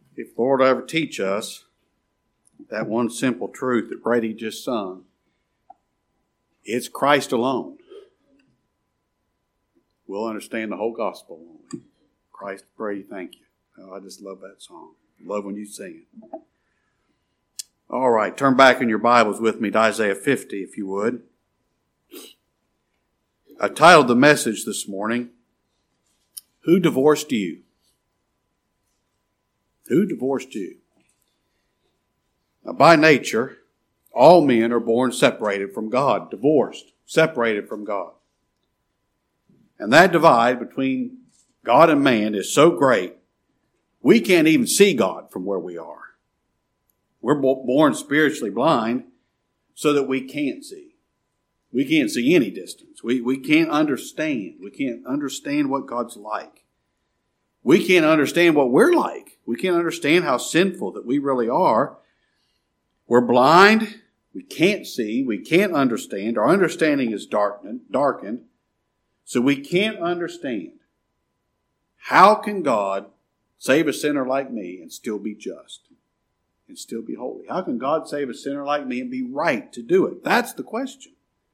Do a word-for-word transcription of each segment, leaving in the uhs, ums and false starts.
If the Lord ever teach us that one simple truth that Brady just sung, it's Christ alone, we'll understand the whole gospel, won't we? Christ, Brady, thank you. Oh, I just love that song. Love when you sing it. All right, turn back in your Bibles with me to Isaiah fifty, if you would. I titled the message this morning, Who Divorced You? Who divorced you? Now, by nature, all men are born separated from God, divorced, separated from God. And that divide between God and man is so great, we can't even see God from where we are. We're born spiritually blind so that we can't see. We can't see any distance. We, we can't understand. We can't understand what God's like. We can't understand what we're like. We can't understand how sinful that we really are. We're blind. We can't see. We can't understand. Our understanding is darkened, darkened. So we can't understand. How can God save a sinner like me and still be just? And still be holy? How can God save a sinner like me and be right to do it? That's the question.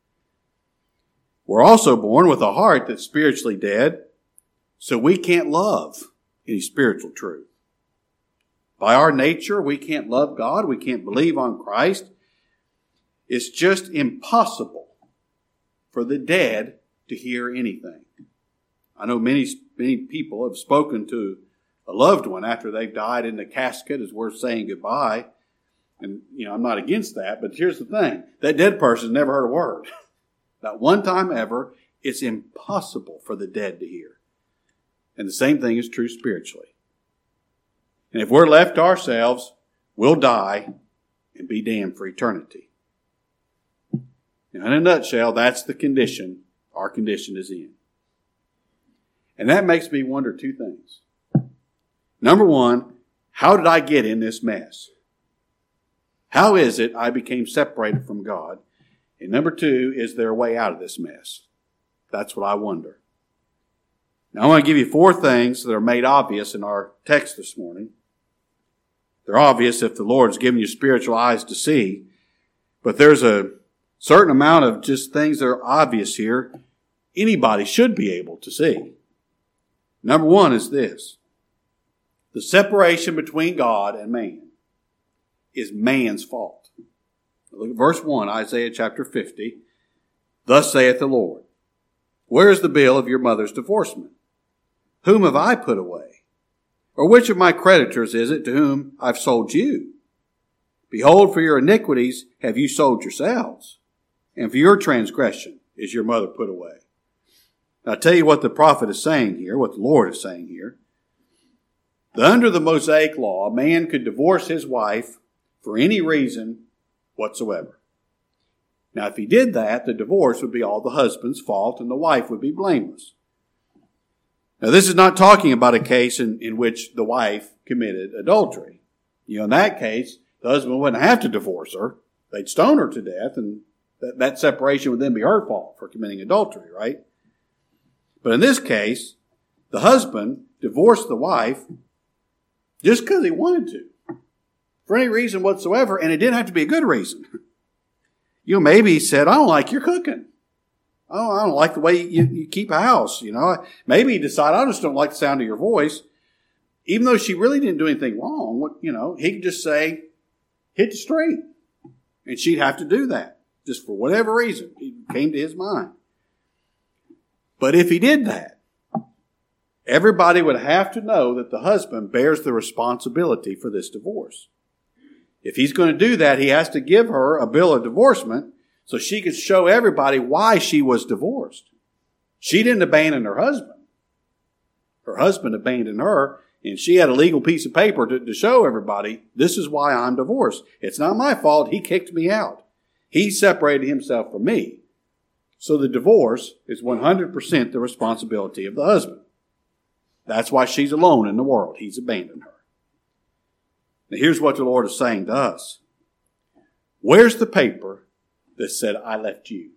We're also born with a heart that's spiritually dead, so we can't love any spiritual truth. By our nature, we can't love God. We can't believe on Christ. It's just impossible for the dead to hear anything. I know many, many people have spoken to a loved one after they've died in the casket as we're saying goodbye. And, you know, I'm not against that, but here's the thing. That dead person's never heard a word. Not one time ever. It's impossible for the dead to hear. And the same thing is true spiritually. And if we're left to ourselves, we'll die and be damned for eternity. Now, in a nutshell, that's the condition our condition is in. And that makes me wonder two things. Number one, how did I get in this mess? How is it I became separated from God? And number two, is there a way out of this mess? That's what I wonder. Now, I want to give you four things that are made obvious in our text this morning. They're obvious if the Lord's given you spiritual eyes to see. But there's a certain amount of just things that are obvious here anybody should be able to see. Number one is this. The separation between God and man is man's fault. Look at verse one, Isaiah chapter fifty. Thus saith the Lord, where is the bill of your mother's divorcement? Whom have I put away? Or which of my creditors is it to whom I've sold you? Behold, for your iniquities have you sold yourselves, and for your transgression is your mother put away. Now, I'll tell you what the prophet is saying here, what the Lord is saying here. That under the Mosaic law, a man could divorce his wife for any reason whatsoever. Now, if he did that, the divorce would be all the husband's fault and the wife would be blameless. Now, this is not talking about a case in, in which the wife committed adultery. You know, in that case, the husband wouldn't have to divorce her. They'd stone her to death, and that, that separation would then be her fault for committing adultery, right? But in this case, the husband divorced the wife just because he wanted to, for any reason whatsoever, and it didn't have to be a good reason. You know, maybe he said, I don't like your cooking. Oh, I don't like the way you, you keep a house, you know. Maybe he decided, I just don't like the sound of your voice. Even though she really didn't do anything wrong, what, you know, he could just say, hit the street. And she'd have to do that, just for whatever reason. It came to his mind. But if he did that, everybody would have to know that the husband bears the responsibility for this divorce. If he's going to do that, he has to give her a bill of divorcement so she could show everybody why she was divorced. She didn't abandon her husband. Her husband abandoned her, and she had a legal piece of paper to, to show everybody, this is why I'm divorced. It's not my fault. He kicked me out. He separated himself from me. So the divorce is one hundred percent the responsibility of the husband. That's why she's alone in the world. He's abandoned her. Now here's what the Lord is saying to us. Where's the paper that said, I left you?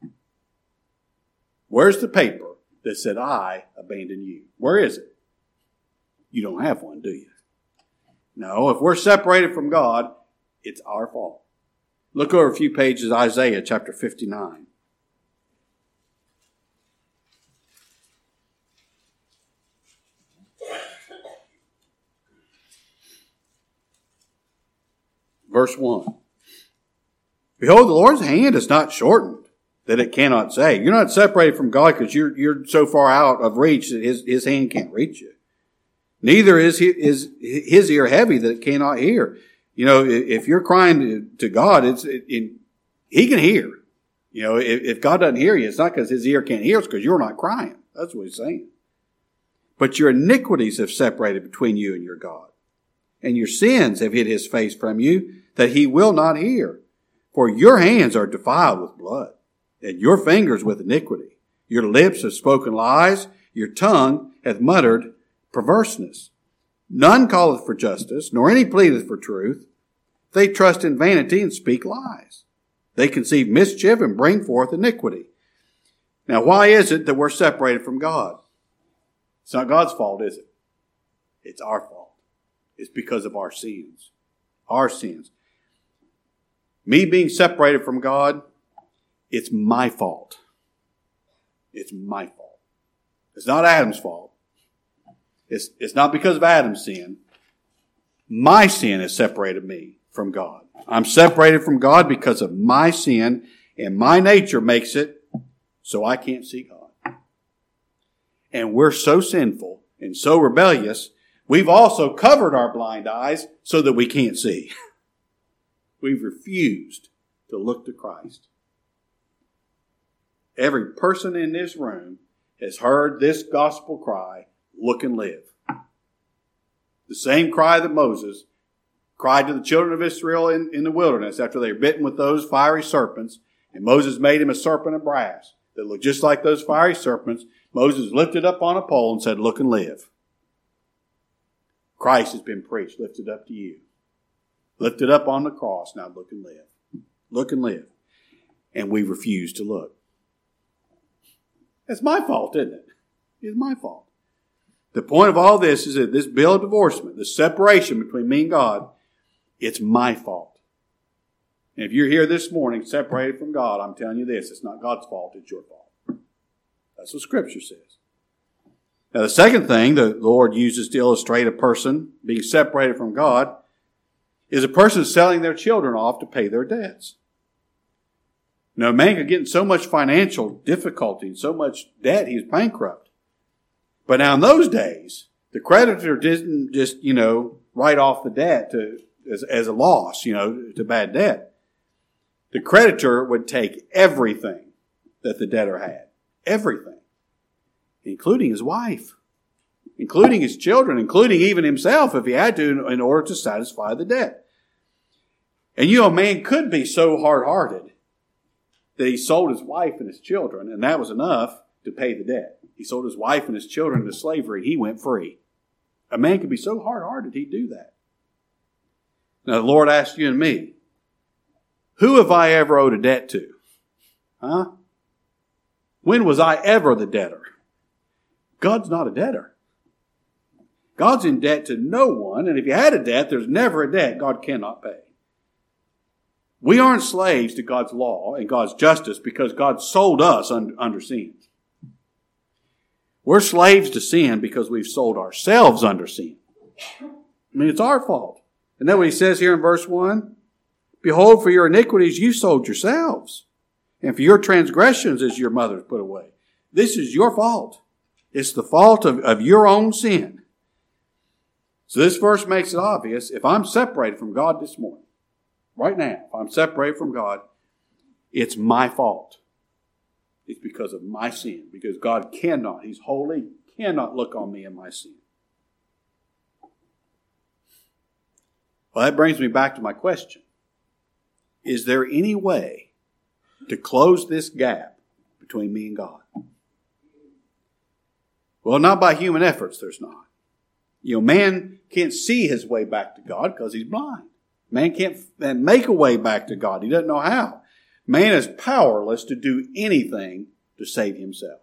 Where's the paper that said, I abandoned you? Where is it? You don't have one, do you? No, if we're separated from God, it's our fault. Look over a few pages, Isaiah chapter fifty-nine. Verse one. Behold, the Lord's hand is not shortened, that it cannot save. You're not separated from God because you're, you're so far out of reach that his, his hand can't reach you. Neither is, he, is his ear heavy that it cannot hear. You know, if you're crying to God, it's it, it, he can hear. You know, if, if God doesn't hear you, it's not because his ear can't hear, it's because you're not crying. That's what he's saying. But your iniquities have separated between you and your God, and your sins have hid his face from you, that he will not hear. For your hands are defiled with blood, and your fingers with iniquity. Your lips have spoken lies, your tongue hath muttered perverseness. None calleth for justice, nor any pleadeth for truth. They trust in vanity and speak lies. They conceive mischief and bring forth iniquity. Now, why is it that we're separated from God? It's not God's fault, is it? It's our fault. It's because of our sins. Our sins. Me being separated from God, it's my fault. It's my fault. It's not Adam's fault. It's, it's not because of Adam's sin. My sin has separated me from God. I'm separated from God because of my sin, and my nature makes it so I can't see God. And we're so sinful and so rebellious, we've also covered our blind eyes so that we can't see. We've refused to look to Christ. Every person in this room has heard this gospel cry, look and live. The same cry that Moses cried to the children of Israel in, in the wilderness after they were bitten with those fiery serpents. And Moses made him a serpent of brass that looked just like those fiery serpents. Moses lifted up on a pole and said, look and live. Christ has been preached, lifted up to you. Lifted up on the cross, now look and live. Look and live. And we refuse to look. It's my fault, isn't it? It's my fault. The point of all this is that this bill of divorcement, the separation between me and God, it's my fault. And if you're here this morning separated from God, I'm telling you this, it's not God's fault, it's your fault. That's what Scripture says. Now the second thing the Lord uses to illustrate a person being separated from God is a person selling their children off to pay their debts. Now, a man could get in so much financial difficulty and so much debt, he was bankrupt. But now in those days, the creditor didn't just, you know, write off the debt to, as, as a loss, you know, to bad debt. The creditor would take everything that the debtor had. Everything. Including his wife. Including his children. Including even himself if he had to in order to satisfy the debt. And you know, a man could be so hard-hearted that he sold his wife and his children, and that was enough to pay the debt. He sold his wife and his children into slavery. He went free. A man could be so hard-hearted he'd do that. Now the Lord asked you and me, who have I ever owed a debt to? Huh? When was I ever the debtor? God's not a debtor. God's in debt to no one, and if you had a debt, there's never a debt God cannot pay. We aren't slaves to God's law and God's justice because God sold us under, under sin. We're slaves to sin because we've sold ourselves under sin. I mean, it's our fault. And then what he says here in verse one, behold, for your iniquities you sold yourselves, and for your transgressions is your mother put away. This is your fault. It's the fault of, of your own sin. So this verse makes it obvious, if I'm separated from God this morning, right now, if I'm separated from God, it's my fault. It's because of my sin. Because God cannot, He's holy, cannot look on me and my sin. Well, that brings me back to my question. Is there any way to close this gap between me and God? Well, not by human efforts, there's not. You know, man can't see his way back to God because he's blind. Man can't make a way back to God. He doesn't know how. Man is powerless to do anything to save himself.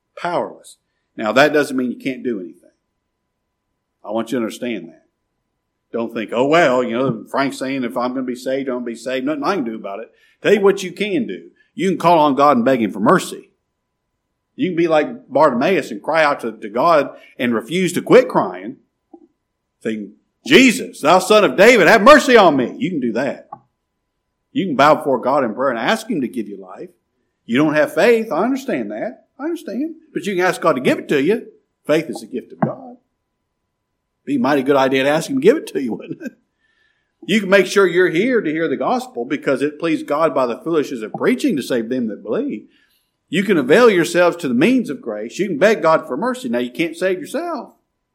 Powerless. Now, that doesn't mean you can't do anything. I want you to understand that. Don't think, oh, well, you know, Frank's saying if I'm going to be saved, I'm going to be saved. Nothing I can do about it. Tell you what you can do. You can call on God and beg Him for mercy. You can be like Bartimaeus and cry out to, to God and refuse to quit crying. Saying, Jesus, thou son of David, have mercy on me. You can do that. You can bow before God in prayer and ask Him to give you life. You don't have faith. I understand that. I understand. But you can ask God to give it to you. Faith is a gift of God. Be a mighty good idea to ask Him to give it to you, wouldn't it? You can make sure you're here to hear the gospel because it pleased God by the foolishness of preaching to save them that believe. You can avail yourselves to the means of grace. You can beg God for mercy. Now, you can't save yourself.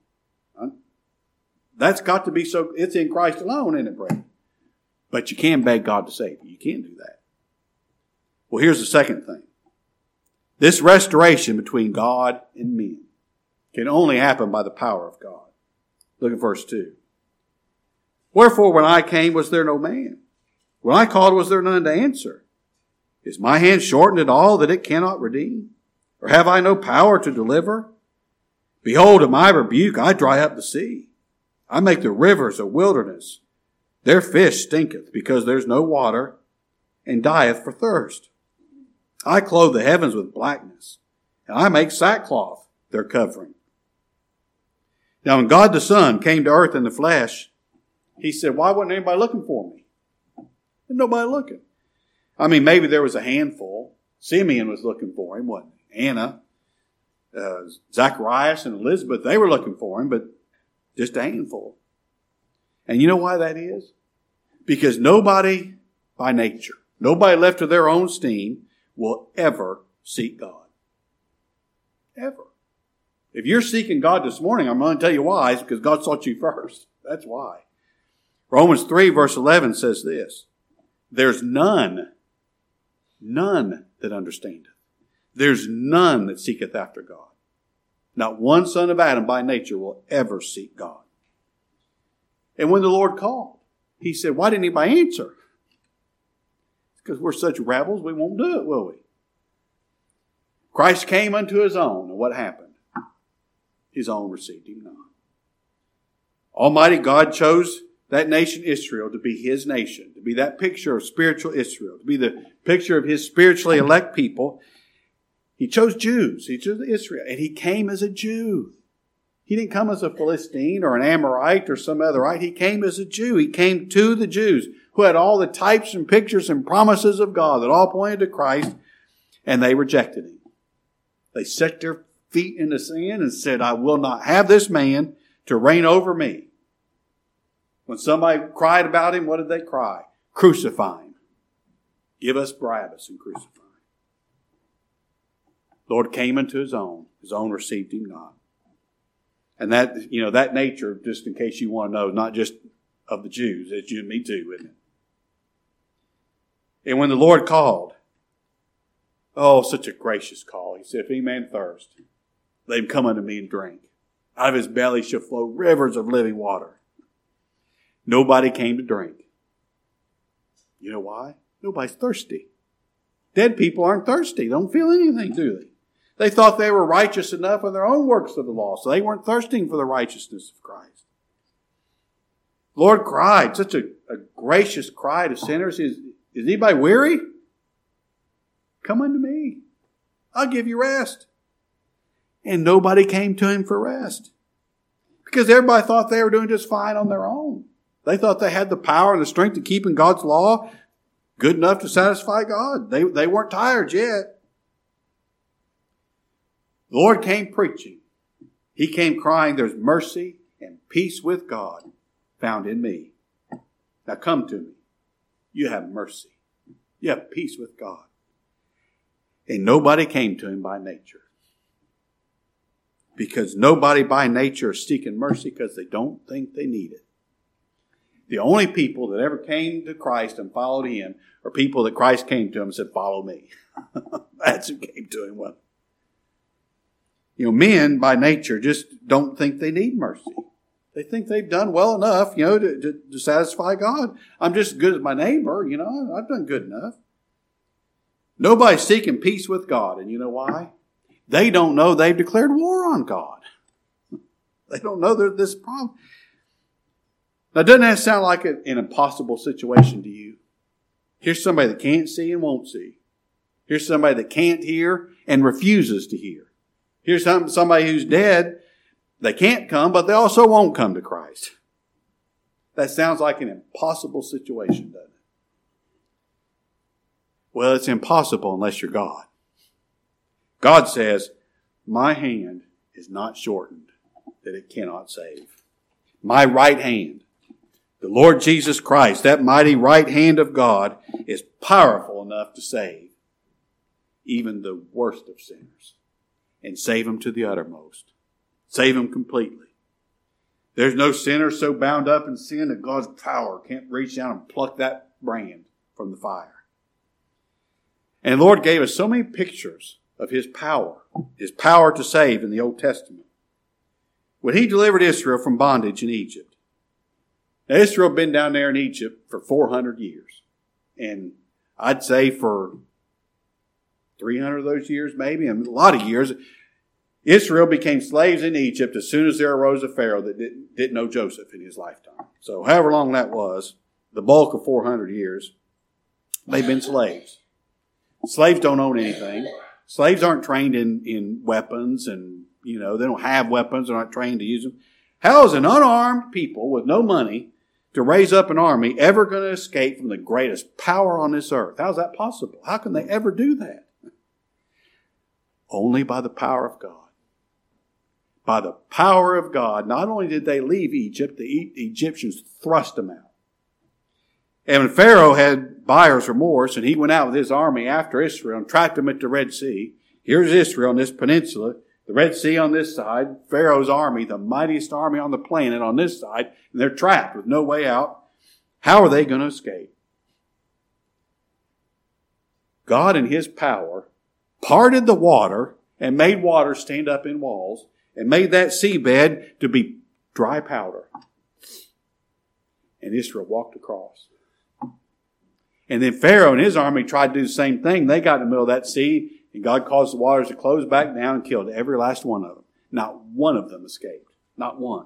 That's got to be so, it's in Christ alone, isn't it, Brad? But you can beg God to save you. You can't do that. Well, here's the second thing. This restoration between God and men can only happen by the power of God. Look at verse two. Wherefore, when I came, was there no man? When I called, was there none to answer? Is my hand shortened at all that it cannot redeem? Or have I no power to deliver? Behold, at my rebuke I dry up the sea. I make the rivers a wilderness. Their fish stinketh, because there's no water, and dieth for thirst. I clothe the heavens with blackness, and I make sackcloth their covering. Now when God the Son came to earth in the flesh, He said, why wasn't anybody looking for me? There's nobody looking. I mean, maybe there was a handful. Simeon was looking for Him, wasn't he? Anna, uh, Zacharias, and Elizabeth, they were looking for Him, but just a handful. And you know why that is? Because nobody by nature, nobody left to their own steam, will ever seek God. Ever. If you're seeking God this morning, I'm going to tell you why. It's because God sought you first. That's why. Romans three verse eleven says this. There's none, none that understandeth. There's none that seeketh after God. Not one son of Adam by nature will ever seek God. And when the Lord called, He said, why didn't anybody answer? Because we're such rebels, we won't do it, will we? Christ came unto His own, and what happened? His own received Him not. Almighty God chose that nation Israel to be His nation, to be that picture of spiritual Israel, to be the picture of His spiritually elect people. He chose Jews. He chose Israel. And He came as a Jew. He didn't come as a Philistine or an Amorite or some other, right? He came as a Jew. He came to the Jews who had all the types and pictures and promises of God that all pointed to Christ, and they rejected Him. They set their feet in the sand and said, I will not have this man to reign over me. When somebody cried about Him, what did they cry? Crucify Him. Give us Barabbas and crucify Him. Lord came unto His own. His own received Him not. And that, you know, that nature, just in case you want to know, not just of the Jews, it's you and me too, isn't it? And when the Lord called, oh, such a gracious call. He said, if any man thirst, let him come unto me and drink. Out of his belly shall flow rivers of living water. Nobody came to drink. You know why? Nobody's thirsty. Dead people aren't thirsty. They don't feel anything, do they? They thought they were righteous enough in their own works of the law, so they weren't thirsting for the righteousness of Christ. The Lord cried, such a, a gracious cry to sinners. Is, is anybody weary? Come unto me. I'll give you rest. And nobody came to Him for rest. Because everybody thought they were doing just fine on their own. They thought they had the power and the strength to keep in God's law good enough to satisfy God. They, they weren't tired yet. The Lord came preaching. He came crying, there's mercy and peace with God found in me. Now come to me. You have mercy. You have peace with God. And nobody came to Him by nature. Because nobody by nature is seeking mercy because they don't think they need it. The only people that ever came to Christ and followed Him are people that Christ came to Him and said, follow me. That's who came to Him. Well, you know, men by nature just don't think they need mercy. They think they've done well enough, you know, to, to, to satisfy God. I'm just as good as my neighbor, you know, I've done good enough. Nobody's seeking peace with God. And you know why? They don't know they've declared war on God. They don't know there's this problem. Now, doesn't that sound like an impossible situation to you? Here's somebody that can't see and won't see. Here's somebody that can't hear and refuses to hear. Here's somebody who's dead. They can't come, but they also won't come to Christ. That sounds like an impossible situation, doesn't it? Well, it's impossible unless you're God. God says, my hand is not shortened that it cannot save. My right hand, the Lord Jesus Christ, that mighty right hand of God, is powerful enough to save even the worst of sinners and save them to the uttermost. Save them completely. There's no sinner so bound up in sin that God's power can't reach down and pluck that brand from the fire. And the Lord gave us so many pictures of His power, His power to save in the Old Testament. When He delivered Israel from bondage in Egypt. Now, Israel had been down there in Egypt for four hundred years. And I'd say for three hundred of those years maybe, and a lot of years, Israel became slaves in Egypt as soon as there arose a Pharaoh that didn't, didn't know Joseph in his lifetime. So however long that was, the bulk of four hundred years, they've been slaves. Slaves don't own anything. Slaves aren't trained in, in weapons and, you know, they don't have weapons. They're not trained to use them. How is an unarmed people with no money to raise up an army ever going to escape from the greatest power on this earth? How is that possible? How can they ever do that? Only by the power of God. By the power of God, not only did they leave Egypt, the e- Egyptians thrust them out. And when Pharaoh had buyer's remorse and he went out with his army after Israel and tracked them at the Red Sea, here's Israel on this peninsula, the Red Sea on this side, Pharaoh's army, the mightiest army on the planet on this side, and they're trapped with no way out. How are they going to escape? God in His power parted the water and made water stand up in walls and made that seabed to be dry powder. And Israel walked across. And then Pharaoh and his army tried to do the same thing. They got in the middle of that sea, and God caused the waters to close back down and killed every last one of them. Not one of them escaped. Not one.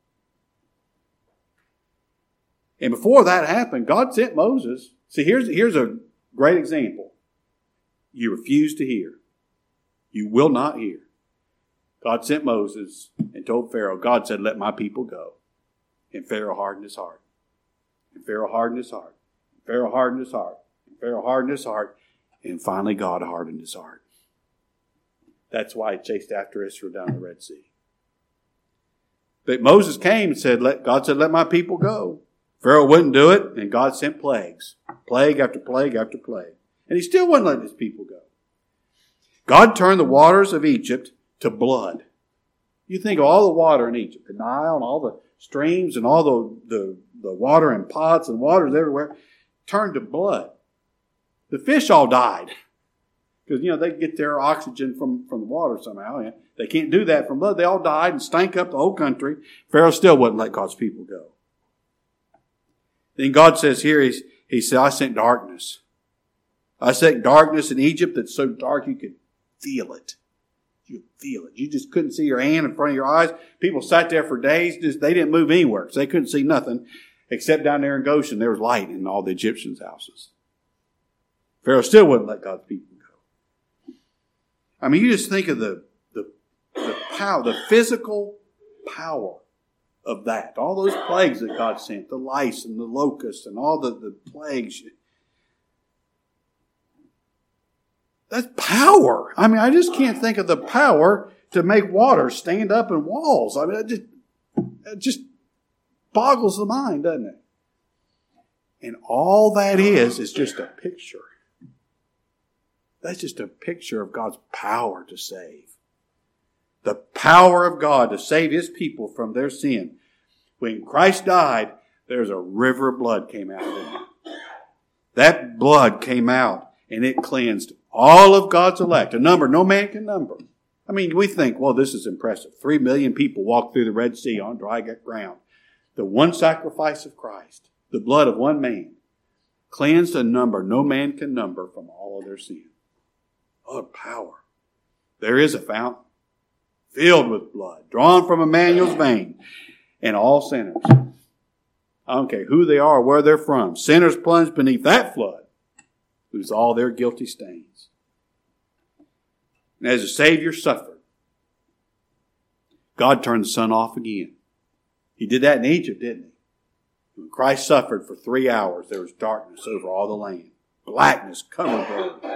And before that happened, God sent Moses. See, here's, here's a great example. You refuse to hear. You will not hear. God sent Moses and told Pharaoh, God said, let my people go. And Pharaoh hardened his heart. And Pharaoh hardened his heart. And Pharaoh hardened his heart. And Pharaoh hardened his heart. And finally God hardened his heart. That's why he chased after Israel down the Red Sea. But Moses came and said, let, God said, let my people go. Pharaoh wouldn't do it, and God sent plagues. Plague after plague after plague. And he still wouldn't let his people go. God turned the waters of Egypt to blood. You think of all the water in Egypt, the Nile and all the streams and all the, the, the water in pots and waters everywhere, turned to blood. The fish all died. Because, you know, they get their oxygen from, from the water somehow. Yeah. They can't do that from blood. They all died and stank up the whole country. Pharaoh still wouldn't let God's people go. Then God says here, he's, he said, I sent darkness. I sent darkness in Egypt that's so dark you could feel it. You could feel it. You just couldn't see your hand in front of your eyes. People sat there for days. Just they didn't move anywhere. So they couldn't see nothing. Except down there in Goshen, there was light in all the Egyptians' houses. Pharaoh still wouldn't let God's people go. I mean, you just think of the, the, the power, the physical power of that. All those plagues that God sent, the lice and the locusts and all the, the plagues. That's power. I mean, I just can't think of the power to make water stand up in walls. I mean, it just, it just boggles the mind, doesn't it? And all that is, is just a picture. That's just a picture of God's power to save. The power of God to save His people from their sin. When Christ died, there's a river of blood came out of Him. That blood came out and it cleansed all of God's elect. A number no man can number. I mean, we think, well, this is impressive. Three million people walked through the Red Sea on dry ground. The one sacrifice of Christ, the blood of one man, cleansed a number no man can number from all of their sin. Oh, power. There is a fountain filled with blood, drawn from Emmanuel's vein, and all sinners I don't care who they are or where they're from. Sinners plunged beneath that flood lose all their guilty stains. And as the Savior suffered, God turned the sun off again. He did that in Egypt, didn't he? When Christ suffered for three hours, there was darkness over all the land. Blackness covered the earth.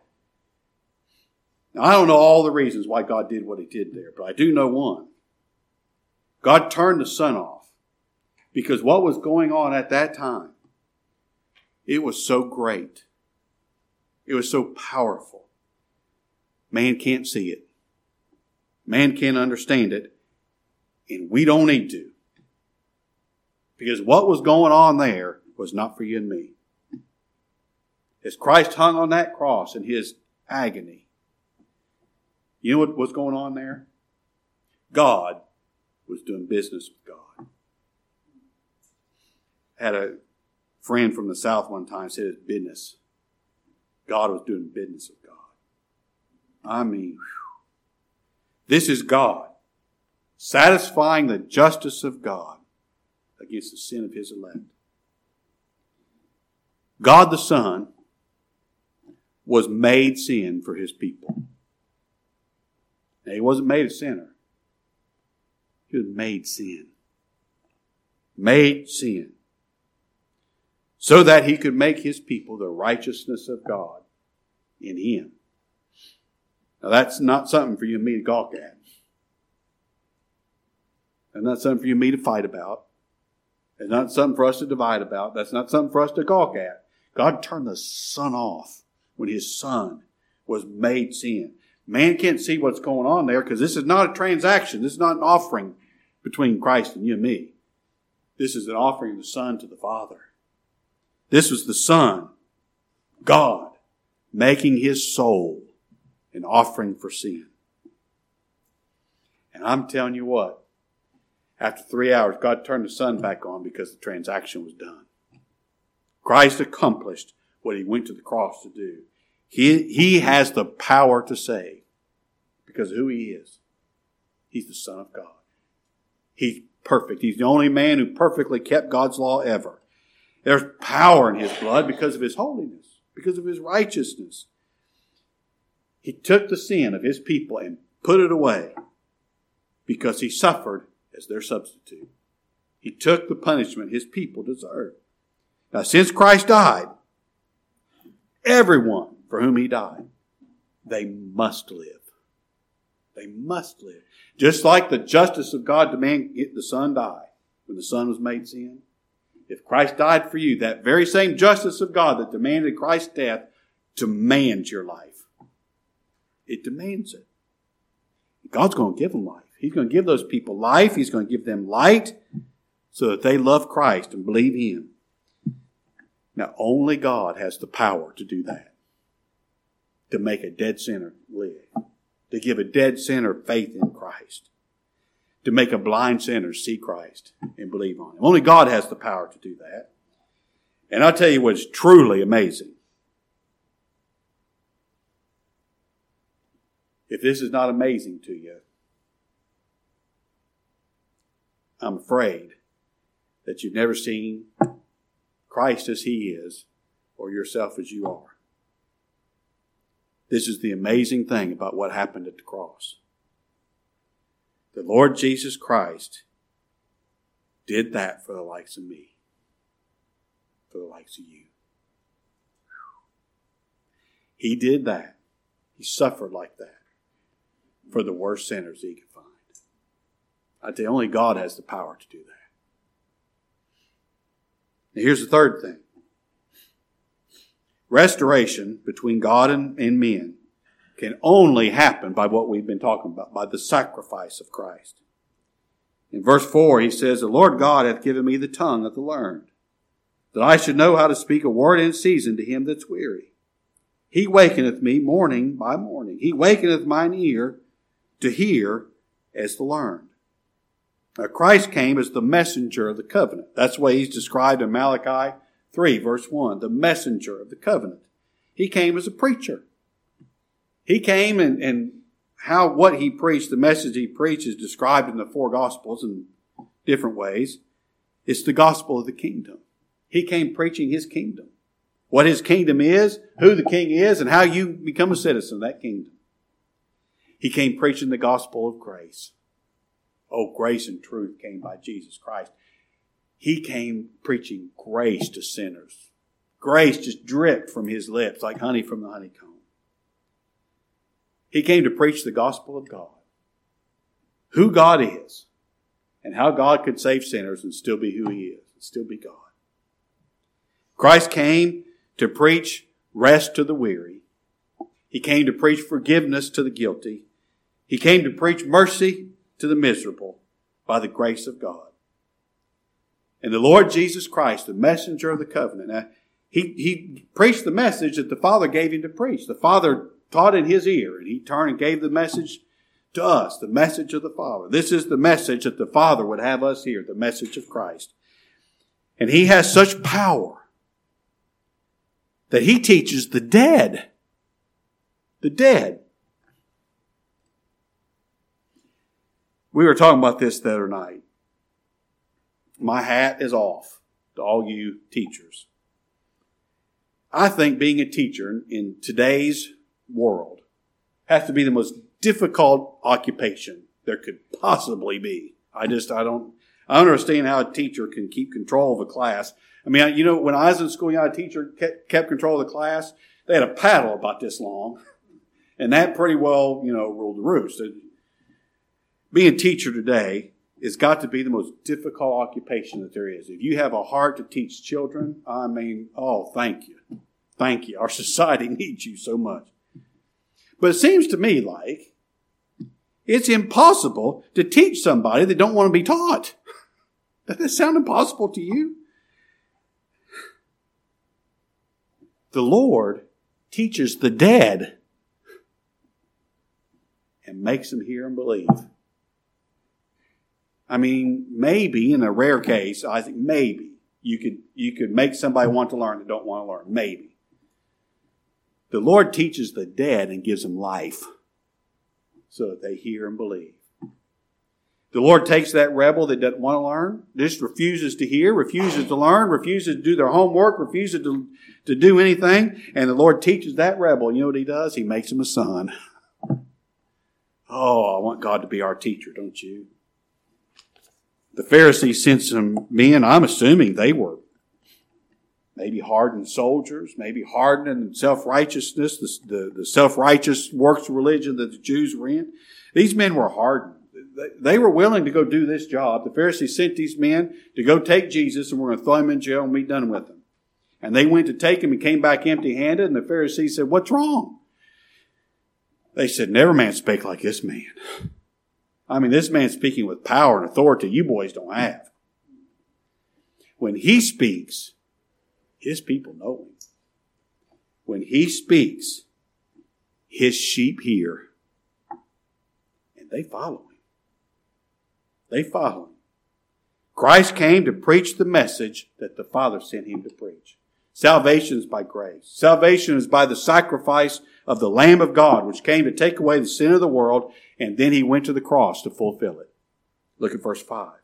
Now, I don't know all the reasons why God did what he did there, but I do know one. God turned the sun off because what was going on at that time, it was so great. It was so powerful. Man can't see it. Man can't understand it. And we don't need to. Because what was going on there was not for you and me. As Christ hung on that cross in his agony, you know what was going on there? God was doing business with God. I had a friend from the South one time said it's business. God was doing business with God. I mean, whew. This is God satisfying the justice of God against the sin of his elect. God the Son was made sin for his people. Now, he wasn't made a sinner. He was made sin. Made sin. So that he could make his people the righteousness of God in him. Now that's not something for you and me to gawk at. That's not something for you and me to fight about. It's not something for us to divide about. That's not something for us to gawk at. God turned the sun off when his Son was made sin. Man can't see what's going on there because this is not a transaction. This is not an offering between Christ and you and me. This is an offering of the Son to the Father. This was the Son, God, making his soul an offering for sin. And I'm telling you what, after three hours, God turned the sun back on because the transaction was done. Christ accomplished what he went to the cross to do. He, he has the power to save because of who he is. He's the Son of God. He's perfect. He's the only man who perfectly kept God's law ever. There's power in his blood because of his holiness, because of his righteousness. He took the sin of his people and put it away because he suffered as their substitute. He took the punishment his people deserved. Now, since Christ died, everyone for whom he died, they must live. They must live. Just like the justice of God demanded the Son die when the Son was made sin. If Christ died for you, that very same justice of God that demanded Christ's death demands your life. It demands it. God's going to give them life. He's going to give those people life. He's going to give them light so that they love Christ and believe him. Now, only God has the power to do that. To make a dead sinner live. To give a dead sinner faith in Christ. To make a blind sinner see Christ and believe on him. Only God has the power to do that. And I'll tell you what's truly amazing. If this is not amazing to you, I'm afraid that you've never seen Christ as he is or yourself as you are. This is the amazing thing about what happened at the cross. The Lord Jesus Christ did that for the likes of me, for the likes of you. He did that. He suffered like that for the worst sinners he could find. I tell you, only God has the power to do that. Now here's the third thing. Restoration between God and, and men can only happen by what we've been talking about, by the sacrifice of Christ. In verse four, he says, "The Lord God hath given me the tongue of the learned, that I should know how to speak a word in season to him that's weary. He wakeneth me morning by morning. He wakeneth mine ear to hear as the learned." Now, Christ came as the messenger of the covenant. That's the way he's described in Malachi three, verse one, the messenger of the covenant. He came as a preacher. He came and, and how what he preached, the message he preached is described in the four Gospels in different ways. It's the gospel of the kingdom. He came preaching his kingdom. What his kingdom is, who the king is, and how you become a citizen of that kingdom. He came preaching the gospel of grace. Oh, grace and truth came by Jesus Christ. He came preaching grace to sinners. Grace just dripped from his lips like honey from the honeycomb. He came to preach the gospel of God. Who God is. And how God could save sinners and still be who he is. And still be God. Christ came to preach rest to the weary. He came to preach forgiveness to the guilty. He came to preach mercy to the miserable by the grace of God. And the Lord Jesus Christ, the messenger of the covenant, now, he, he preached the message that the Father gave him to preach. The Father taught in his ear, and he turned and gave the message to us, the message of the Father. This is the message that the Father would have us hear, the message of Christ. And he has such power that he teaches the dead. The dead. We were talking about this the other night. My hat is off to all you teachers. I think being a teacher in today's world has to be the most difficult occupation there could possibly be. I just, I don't, I don't understand how a teacher can keep control of a class. I mean, you know, when I was in school, you know, a teacher kept, kept control of the class. They had a paddle about this long. And that pretty well, you know, ruled the roost. Being a teacher today has got to be the most difficult occupation that there is. If you have a heart to teach children, I mean, oh, thank you. Thank you. Our society needs you so much. But it seems to me like it's impossible to teach somebody that don't want to be taught. Does that sound impossible to you? The Lord teaches the dead and makes them hear and believe. I mean, maybe in a rare case, I think maybe you could you could make somebody want to learn that don't want to learn. Maybe. The Lord teaches the dead and gives them life so that they hear and believe. The Lord takes that rebel that doesn't want to learn, just refuses to hear, refuses to learn, refuses to do their homework, refuses to, to do anything, and the Lord teaches that rebel. You know what he does? He makes him a son. Oh, I want God to be our teacher, don't you? The Pharisees sent some men, I'm assuming they were maybe hardened soldiers, maybe hardened in self-righteousness, the, the, the self-righteous works of religion that the Jews were in. These men were hardened. They were willing to go do this job. The Pharisees sent these men to go take Jesus, and we're going to throw him in jail and be done with him. And they went to take him and came back empty-handed, and the Pharisees said, "What's wrong?" They said, "Never man spake like this man." I mean, this man's speaking with power and authority you boys don't have. When he speaks, his people know him. When he speaks, his sheep hear. And they follow him. They follow him. Christ came to preach the message that the Father sent him to preach. Salvation is by grace. Salvation is by the sacrifice of the Lamb of God, which came to take away the sin of the world, and then he went to the cross to fulfill it. Look at verse five.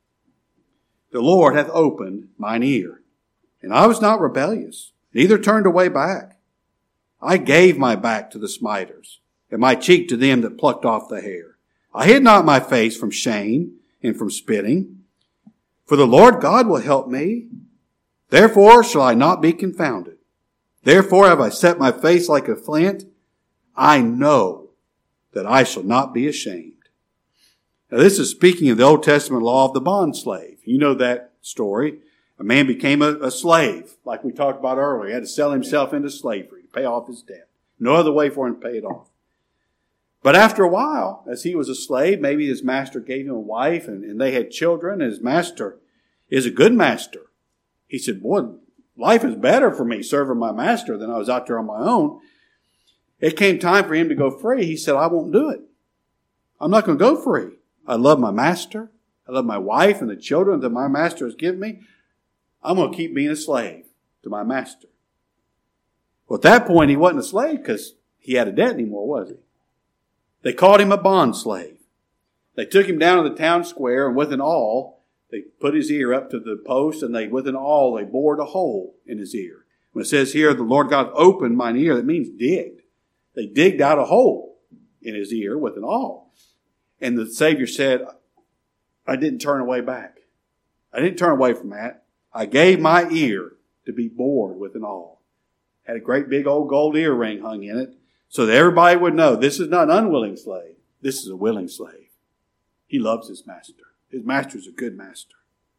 The Lord hath opened mine ear, and I was not rebellious, neither turned away back. I gave my back to the smiters, and my cheek to them that plucked off the hair. I hid not my face from shame and from spitting, for the Lord God will help me. Therefore shall I not be confounded. Therefore have I set my face like a flint. I know that I shall not be ashamed. Now this is speaking of the Old Testament law of the bond slave. You know that story. A man became a, a slave, like we talked about earlier. He had to sell himself into slavery to pay off his debt. No other way for him to pay it off. But after a while, as he was a slave, maybe his master gave him a wife and, and they had children, and his master is a good master. He said, boy, life is better for me serving my master than I was out there on my own. It came time for him to go free. He said, I won't do it. I'm not going to go free. I love my master. I love my wife and the children that my master has given me. I'm going to keep being a slave to my master. Well, at that point, he wasn't a slave because he had a debt anymore, was he? They called him a bond slave. They took him down to the town square, and with an awl, They put his ear up to the post, and they, with an awl, they bored a hole in his ear. When it says here, the Lord God opened mine ear, that means digged. They digged out a hole in his ear with an awl. And the Savior said, I didn't turn away back. I didn't turn away from that. I gave my ear to be bored with an awl. Had a great big old gold earring hung in it, so that everybody would know this is not an unwilling slave. This is a willing slave. He loves his master. His master is a good master.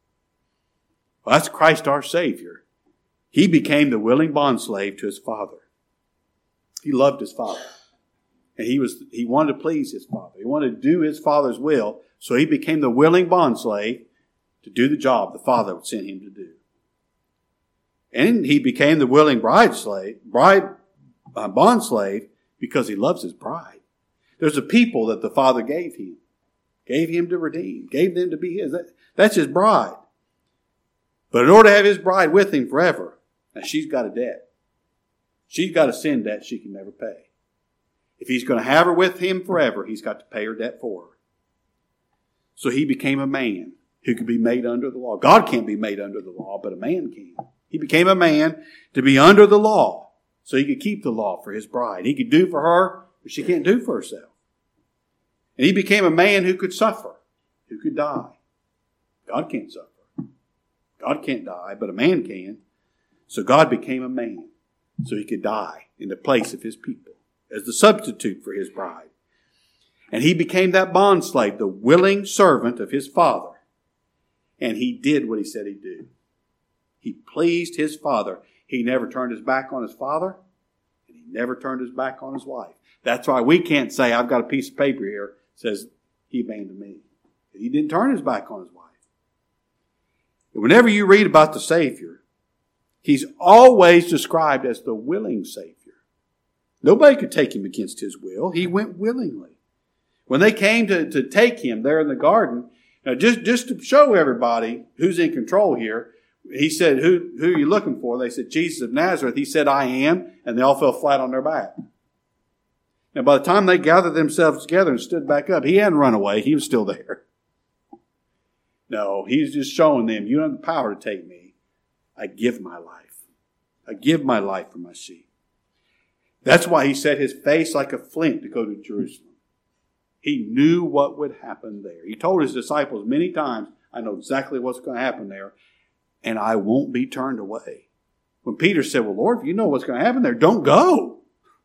Well, that's Christ our Savior. He became the willing bondslave to his Father. He loved his Father. And he was he wanted to please his Father. He wanted to do his Father's will. So he became the willing bondslave to do the job the Father would send him to do. And he became the willing bride slave, bride uh, bondslave because he loves his bride. There's a people that the Father gave him. Gave him to redeem. Gave them to be his. That, that's his bride. But in order to have his bride with him forever, now she's got a debt. She's got a sin debt she can never pay. If he's going to have her with him forever, he's got to pay her debt for her. So he became a man who could be made under the law. God can't be made under the law, but a man can. He became a man to be under the law so he could keep the law for his bride. He could do for her what she can't do for herself. And he became a man who could suffer, who could die. God can't suffer. God can't die, but a man can. So God became a man so he could die in the place of his people as the substitute for his bride. And he became that bondslave, the willing servant of his Father. And he did what he said he'd do. He pleased his Father. He never turned his back on his Father, and he never turned his back on his wife. That's why we can't say, I've got a piece of paper here that says he abandoned me. He didn't turn his back on his wife. And whenever you read about the Savior, he's always described as the willing Savior. Nobody could take him against his will. He went willingly. When they came to, to take him there in the garden, now just, just to show everybody who's in control here, he said, who, who are you looking for? They said, Jesus of Nazareth. He said, I am. And they all fell flat on their back. Now, by the time they gathered themselves together and stood back up, he hadn't run away. He was still there. No, he's just showing them, you don't have the power to take me. I give my life. I give my life for my sheep. That's why he set his face like a flint to go to Jerusalem. He knew what would happen there. He told his disciples many times, I know exactly what's going to happen there, and I won't be turned away. When Peter said, well, Lord, if you know what's going to happen there, don't go.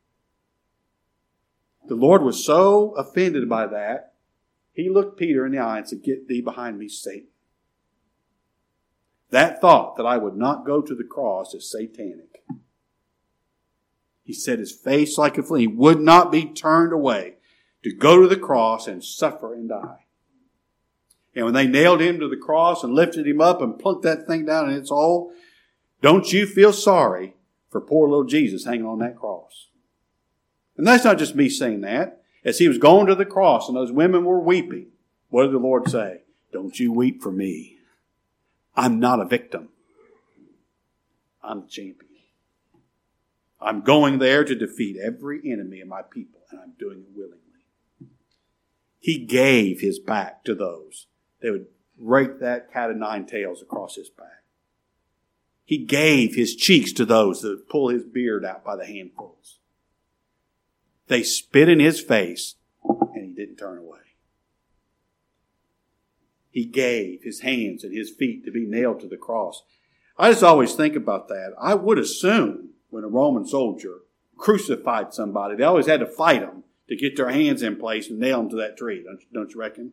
The Lord was so offended by that, he looked Peter in the eye and said, get thee behind me, Satan. That thought that I would not go to the cross is satanic. He set his face like a flint. He would not be turned away to go to the cross and suffer and die. And when they nailed him to the cross and lifted him up and plunked that thing down in its hole, don't you feel sorry for poor little Jesus hanging on that cross? And that's not just me saying that. As he was going to the cross and those women were weeping, what did the Lord say? Don't you weep for me. I'm not a victim. I'm the champion. I'm going there to defeat every enemy of my people, and I'm doing it willingly. He gave his back to those that would rake that cat of nine tails across his back. He gave his cheeks to those that would pull his beard out by the handfuls. They spit in his face, and he didn't turn away. He gave his hands and his feet to be nailed to the cross. I just always think about that. I would assume when a Roman soldier crucified somebody, they always had to fight them to get their hands in place and nail them to that tree. Don't you, don't you reckon?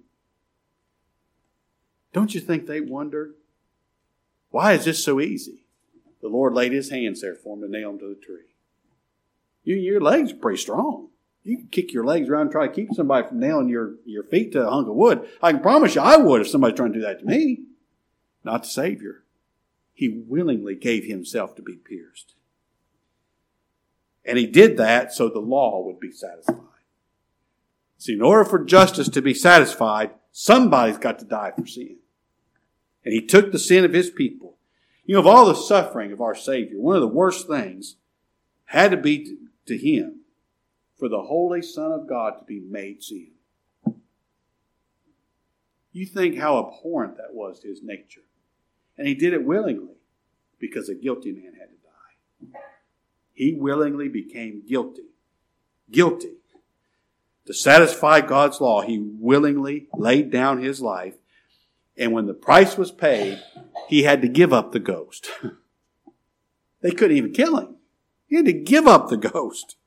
Don't you think they wondered, why is this so easy? The Lord laid his hands there for them to nail them to the tree. You, your legs are pretty strong. You can kick your legs around and try to keep somebody from nailing your, your feet to a hunk of wood. I can promise you I would if somebody's trying to do that to me. Not the Savior. He willingly gave himself to be pierced. And he did that so the law would be satisfied. See, in order for justice to be satisfied, somebody's got to die for sin. And he took the sin of his people. You know, of all the suffering of our Savior, one of the worst things had to be to, to him for the Holy Son of God to be made sin. You think how abhorrent that was to his nature. And he did it willingly because a guilty man had to die. He willingly became guilty. Guilty. To satisfy God's law, he willingly laid down his life. And when the price was paid, he had to give up the ghost. They couldn't even kill him. He had to give up the ghost.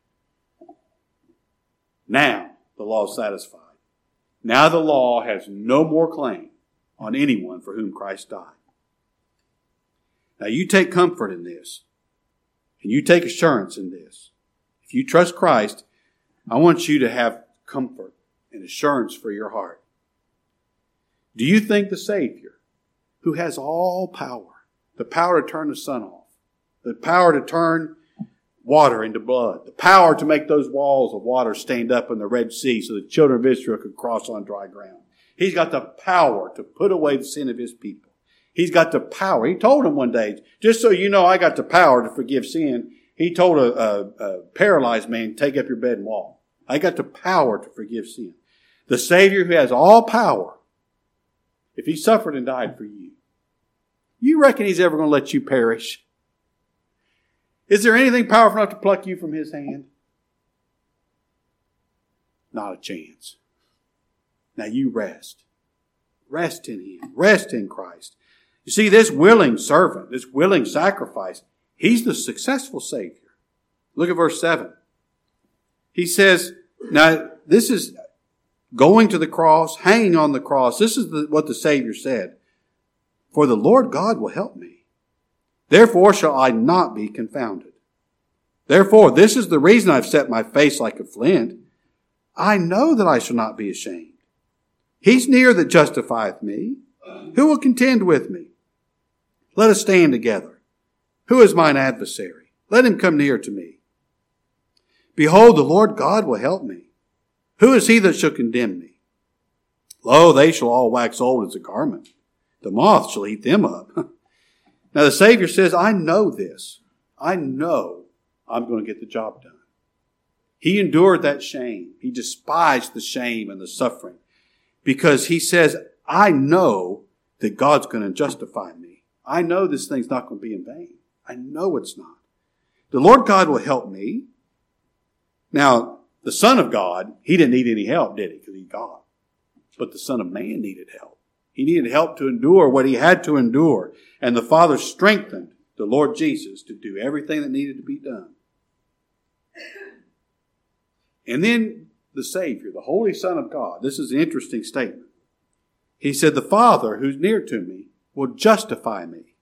Now the law is satisfied. Now the law has no more claim on anyone for whom Christ died. Now you take comfort in this. And you take assurance in this. If you trust Christ, I want you to have comfort and assurance for your heart. Do you think the Savior, who has all power, the power to turn the sun off, the power to turn water into blood, the power to make those walls of water stand up in the Red Sea so the children of Israel could cross on dry ground. He's got the power to put away the sin of his people. He's got the power. He told them one day, just so you know I got the power to forgive sin, he told a, a, a paralyzed man, take up your bed and walk. I got the power to forgive sin. The Savior who has all power, if he suffered and died for you, you reckon he's ever going to let you perish? Is there anything powerful enough to pluck you from his hand? Not a chance. Now you rest. Rest in him. Rest in Christ. You see, this willing servant, this willing sacrifice, he's the successful Savior. Look at verse seven. He says, now this is going to the cross, hanging on the cross. This is the, what the Savior said. For the Lord God will help me. Therefore shall I not be confounded. Therefore, this is the reason I've set my face like a flint. I know that I shall not be ashamed. He's near that justifieth me. Who will contend with me? Let us stand together. Who is mine adversary? Let him come near to me. Behold, the Lord God will help me. Who is he that shall condemn me? Lo, they shall all wax old as a garment. The moth shall eat them up. Now the Savior says, I know this. I know I'm going to get the job done. He endured that shame. He despised the shame and the suffering because he says, I know that God's going to justify me. I know this thing's not going to be in vain. I know it's not. The Lord God will help me. Now, the Son of God, he didn't need any help, did he? Because he's God. But the Son of Man needed help. He needed help to endure what he had to endure. And the Father strengthened the Lord Jesus to do everything that needed to be done. And then the Savior, the Holy Son of God, this is an interesting statement. He said, the Father who's near to me will justify me.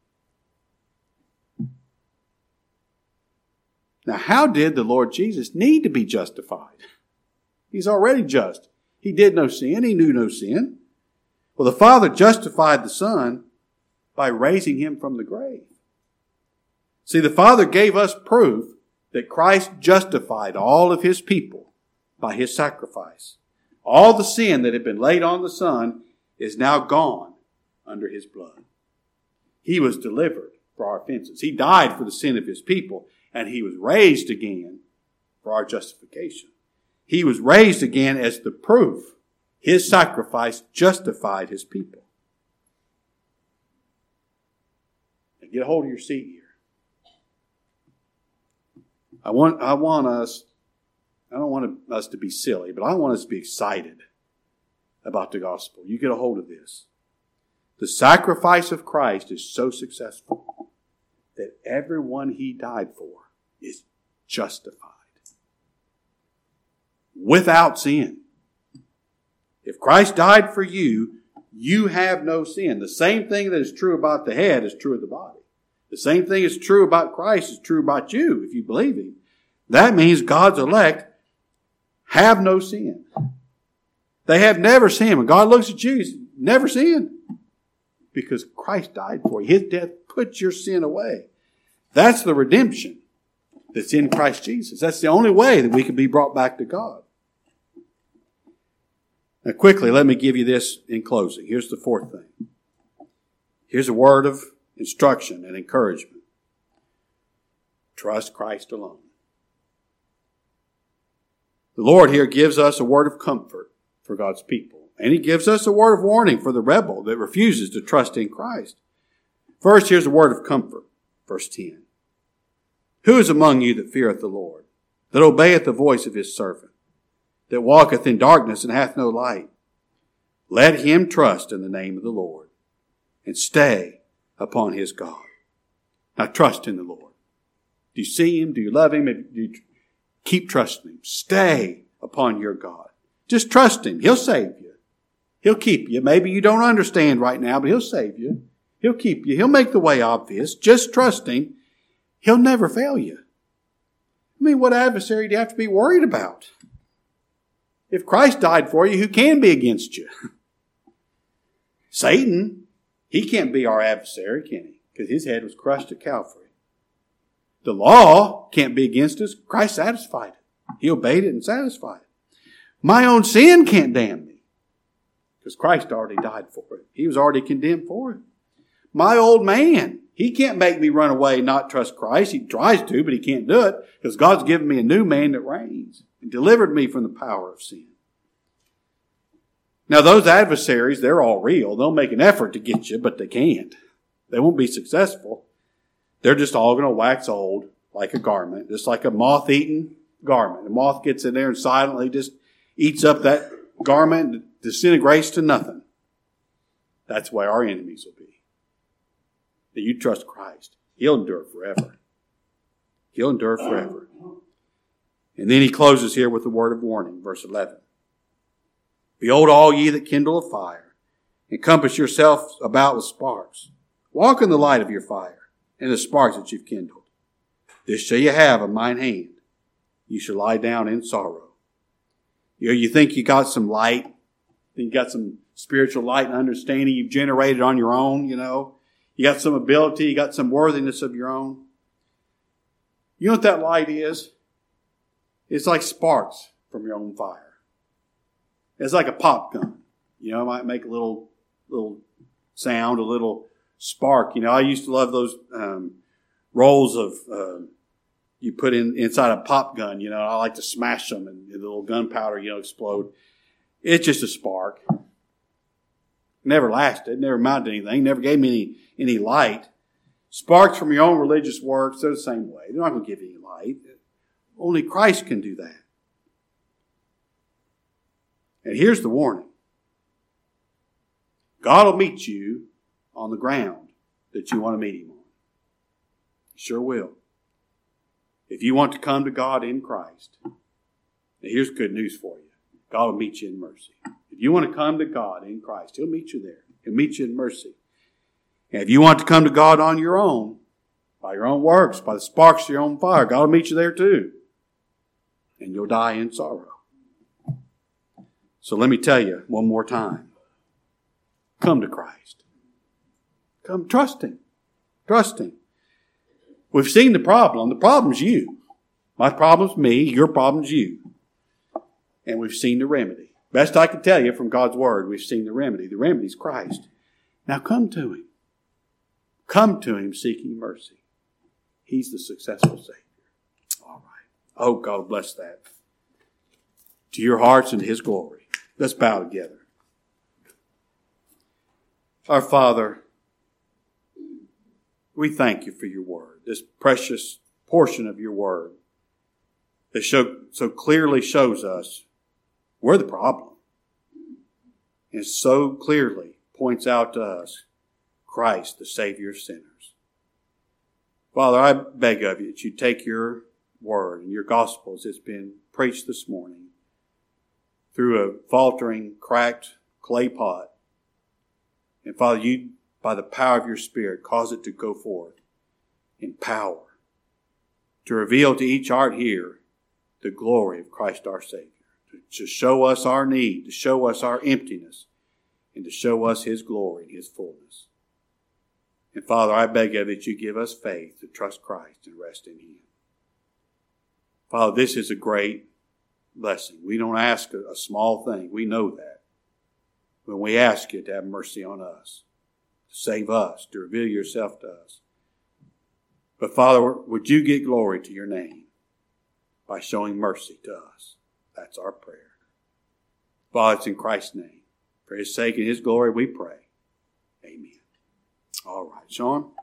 Now, how did the Lord Jesus need to be justified? He's already just. He did no sin. He knew no sin. Well, the Father justified the Son by raising him from the grave. See, the Father gave us proof that Christ justified all of his people by his sacrifice. All the sin that had been laid on the Son is now gone under his blood. He was delivered for our offenses. He died for the sin of his people, and he was raised again for our justification. He was raised again as the proof his sacrifice justified his people. Now get a hold of your seat here. I want, I want us, I don't want us to be silly, but I want us to be excited about the gospel. You get a hold of this. The sacrifice of Christ is so successful that everyone he died for is justified. Without sin. If Christ died for you, you have no sin. The same thing that is true about the head is true of the body. The same thing is true about Christ is true about you if you believe him. That means God's elect have no sin. They have never sinned. When God looks at you, he's never sinned. Because Christ died for you. His death puts your sin away. That's the redemption that's in Christ Jesus. That's the only way that we can be brought back to God. Now quickly, let me give you this in closing. Here's the fourth thing. Here's a word of instruction and encouragement. Trust Christ alone. The Lord here gives us a word of comfort for God's people And he gives us a word of warning for the rebel that refuses to trust in Christ. First, here's a word of comfort. Verse ten. Who is among you that feareth the Lord, that obeyeth the voice of his servant, that walketh in darkness and hath no light? Let him trust in the name of the Lord, and stay upon his God. Now trust in the Lord. Do you see him? Do you love him? Do you keep trusting him? Stay upon your God. Just trust him. He'll save you. He'll keep you. Maybe you don't understand right now, but he'll save you. He'll keep you. He'll make the way obvious. Just trust him. He'll never fail you. I mean, what adversary do you have to be worried about? If Christ died for you, who can be against you? Satan, he can't be our adversary, can he? Because his head was crushed at Calvary. The law can't be against us. Christ satisfied it. He obeyed it and satisfied it. My own sin can't damn me, because Christ already died for it. He was already condemned for it. My old man, he can't make me run away and not trust Christ. He tries to, but he can't do it, because God's given me a new man that reigns and delivered me from the power of sin. Now, those adversaries, they're all real. They'll make an effort to get you, but they can't. They won't be successful. They're just all going to wax old like a garment, just like a moth-eaten garment. The moth gets in there and silently just eats up that garment and disintegrates to nothing. That's the way our enemies will be. That you trust Christ. He'll endure forever. He'll endure forever. And then he closes here with a word of warning, verse eleven. Behold, all ye that kindle a fire, encompass yourselves about with sparks. Walk in the light of your fire, and the sparks that you've kindled. This shall you have of mine hand. You shall lie down in sorrow. You know, you think you got some light, you got some spiritual light and understanding you've generated on your own, you know. You got some ability, you got some worthiness of your own. You know what that light is? It's like sparks from your own fire. It's like a pop gun. You know, it might make a little, little sound, a little spark. You know, I used to love those um, rolls of uh, you put in inside a pop gun. You know, I like to smash them and the little gunpowder, you know, explode. It's just a spark. Never lasted, never amounted to anything, never gave me any, any light. Sparks from your own religious works, they're the same way. They're not going to give you any light. Only Christ can do that. And here's the warning. God will meet you on the ground that you want to meet him on. He sure will. If you want to come to God in Christ, now here's good news for you. God will meet you in mercy. If you want to come to God in Christ, he'll meet you there. He'll meet you in mercy. And if you want to come to God on your own, by your own works, by the sparks of your own fire, God will meet you there too. And you'll die in sorrow. So let me tell you one more time. Come to Christ. Come trust him. Trust him. We've seen the problem. The problem's you. My problem's me. Your problem's you. And we've seen the remedy. Best I can tell you from God's word, we've seen the remedy. The remedy's Christ. Now come to him. Come to him seeking mercy. He's the successful Savior. All right. Oh, God bless that. To your hearts and to his glory. Let's bow together. Our Father, we thank you for your word, this precious portion of your word that show, so clearly shows us we're the problem. And so clearly points out to us Christ, the Savior of sinners. Father, I beg of you that you take your word and your gospel as it's been preached this morning through a faltering, cracked clay pot. And Father, you, by the power of your Spirit, cause it to go forth in power to reveal to each heart here the glory of Christ our Savior, to show us our need, to show us our emptiness, and to show us his glory and his fullness. And Father, I beg of you that you give us faith to trust Christ and rest in him. Father, this is a great blessing. We don't ask a, a small thing. We know that. When we ask you to have mercy on us, to save us, to reveal yourself to us. But Father, would you get glory to your name by showing mercy to us? That's our prayer. Father, it's in Christ's name. For his sake and his glory we pray. Amen. All right, Sean.